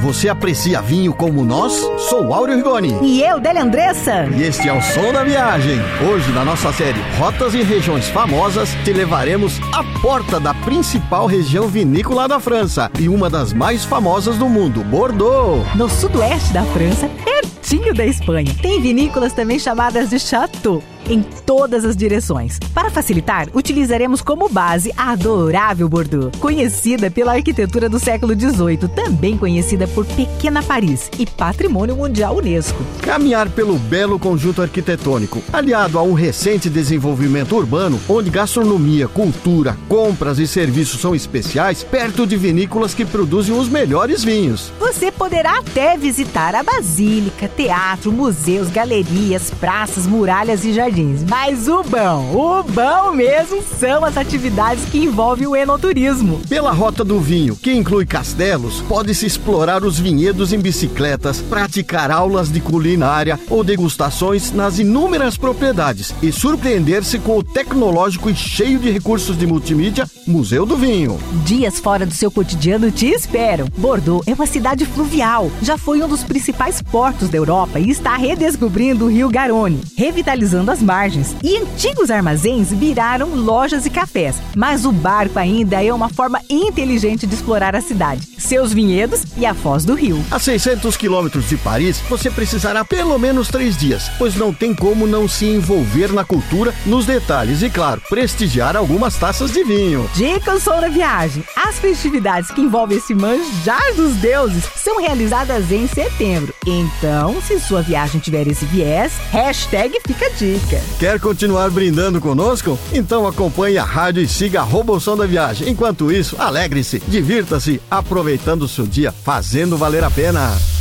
Você aprecia vinho como nós? Sou Áureo Rigoni. E eu, Délia Andressa. E este é o Som da Viagem. Hoje, na nossa série Rotas e Regiões Famosas, te levaremos à porta da principal região vinícola da França e uma das mais famosas do mundo, Bordeaux. No sudoeste da França, pertinho da Espanha. Tem vinícolas também chamadas de Château, em todas as direções. Para facilitar, utilizaremos como base a adorável Bordeaux, conhecida pela arquitetura do século XVIII, também conhecida por Pequena Paris e Patrimônio Mundial Unesco. Caminhar pelo belo conjunto arquitetônico, aliado a um recente desenvolvimento urbano, onde gastronomia, cultura, compras e serviços são especiais, perto de vinícolas que produzem os melhores vinhos. Você poderá até visitar a Basílica, teatro, museus, galerias, praças, muralhas e jardins. Mas o bom mesmo são as atividades que envolvem o enoturismo. Pela Rota do Vinho, que inclui castelos, pode-se explorar os vinhedos em bicicletas, praticar aulas de culinária ou degustações nas inúmeras propriedades e surpreender-se com o tecnológico e cheio de recursos de multimídia Museu do Vinho. Dias fora do seu cotidiano te esperam. Bordeaux é uma cidade fluvial, já foi um dos principais portos da Europa e está redescobrindo o rio Garonne, revitalizando as margens, e antigos armazéns viraram lojas e cafés. Mas o barco ainda é uma forma inteligente de explorar a cidade, seus vinhedos e a foz do rio. A 600 quilômetros de Paris, você precisará pelo menos 3 dias, pois não tem como não se envolver na cultura, nos detalhes e, claro, prestigiar algumas taças de vinho. Dica Som da Viagem: as festividades que envolvem esse manjar dos deuses são realizadas em setembro. Então, se sua viagem tiver esse viés, hashtag fica a dica. Quer continuar brindando conosco? Então acompanhe a rádio e siga @o Som da Viagem. Enquanto isso, alegre-se, divirta-se, aproveitando o seu dia, fazendo valer a pena.